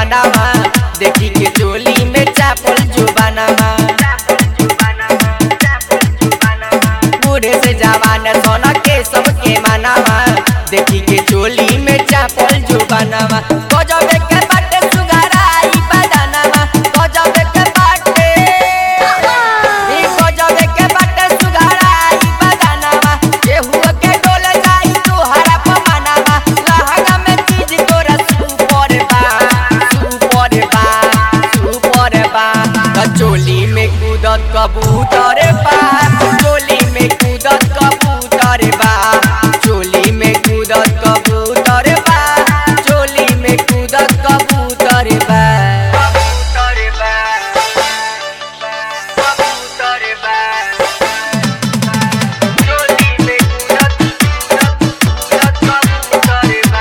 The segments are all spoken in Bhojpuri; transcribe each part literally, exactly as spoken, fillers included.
मनावा देखी के चोली में चापल जुबानावा। बूढ़े से जवान सोना के सबके मनावा देखी के चोली में चापल जुबानावा। गजबे के बाटे सुघराई बदानावा गजबे के बाटे ई गजबे के बाटे सुघराई बदानावा। केहू के डोल जाई तोहरा पमानावा लहंगा में चीज तोरा सुपर बा सुपर बा सुपर बा। चोली में कूदत कबूतर बा चोली में कूदत कबूतर बा चोली में कूदत कबूतर बा चोली में कूदत कबूतर बा कबूतर बा कबूतर बा चोली में कूदत कूदत कबूतर बा।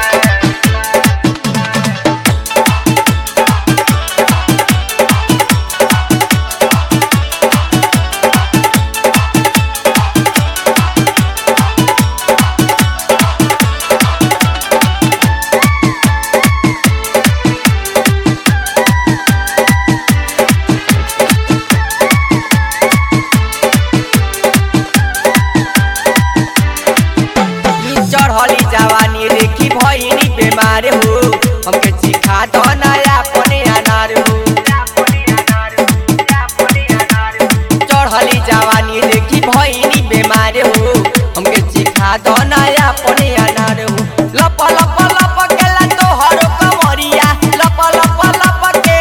चढ़ली जवानी देखी भइनी बेमार हो हमके सिखा दो नया अपने अनार हो। चढ़ली जवानी देखी भइनी बेमार हो हमके सिखा दो नया अपने अनार हो। लप लप लप के ला तोहर कमरिया लप लप लप के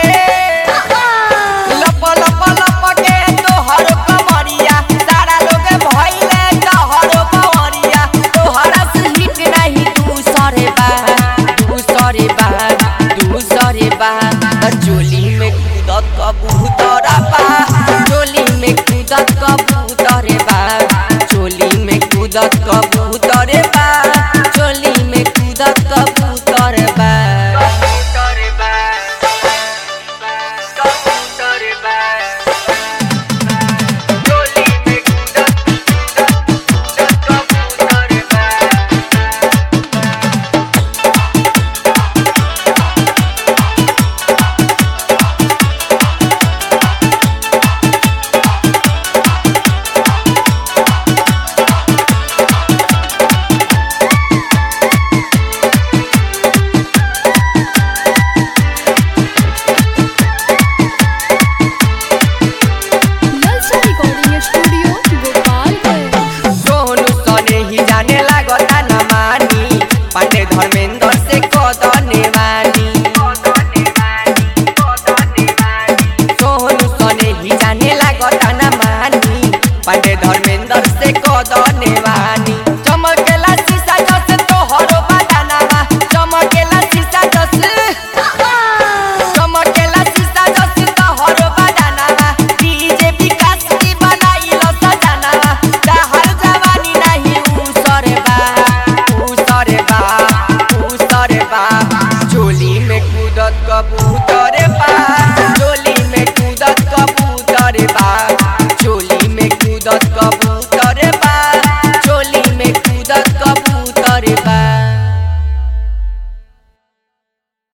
लप लप लप के तोहर कमरिया सारा लोग भइले तोहर बवरिया तोहरा से हिट नहीं दूसरे बा दूसरे बा दूसरे बा। चोली में कूदत कबूतर बा चोली में कूदत कबूतर बा चोली में कूदत कबूतर बा